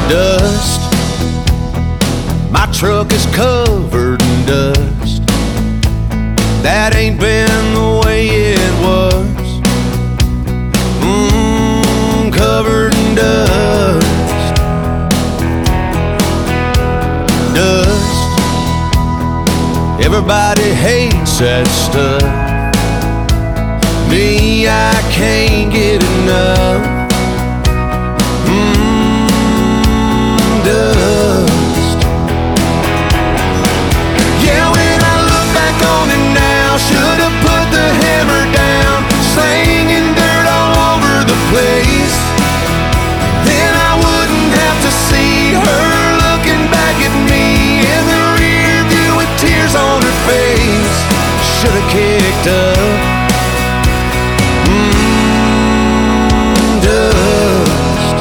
Dust. My truck is covered in dust. That ain't been the way it was. Covered in dust. Dust. Everybody hates that stuff. Me, I can't get enough. Dust. Yeah, when I look back on it now, should've put the hammer down, slinging dirt all over the place. Then I wouldn't have to see her looking back at me in the rear view with tears on her face. Should've kicked up. Dust.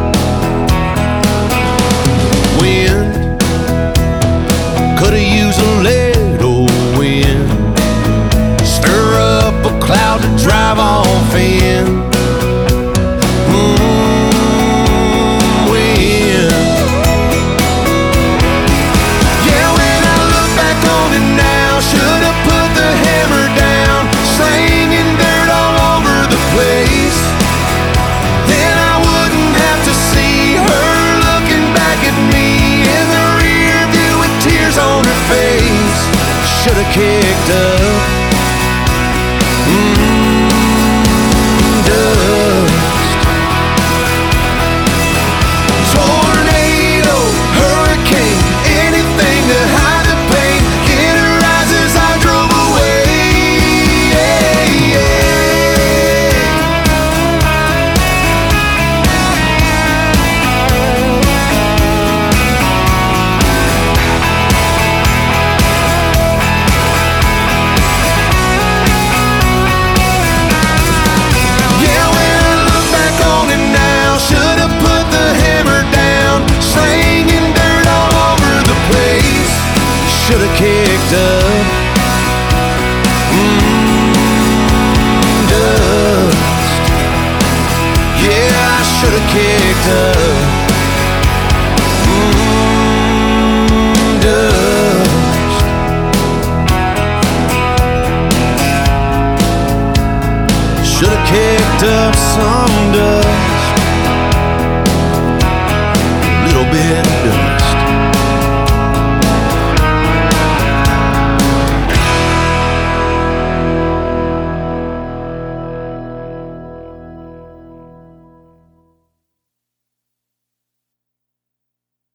Wind. Could've used a little wind. Stir up a cloud to drive off in. Wind. Yeah, when I look back on it now, should've put the hammer down, slinging dirt all over the place. Then I wouldn't have to see her looking back at me in the rear view with tears on her face. Should've kicked up. Dust. Tornado, hurricane, anything to hide the pain. In her eyes as I drove away. Yeah, when I look back on it now, should've put the hammer down, slinging dirt all over the place. Should've kicked up. Dust. Yeah, I should've kicked up. Dust. Should've kicked up some dust.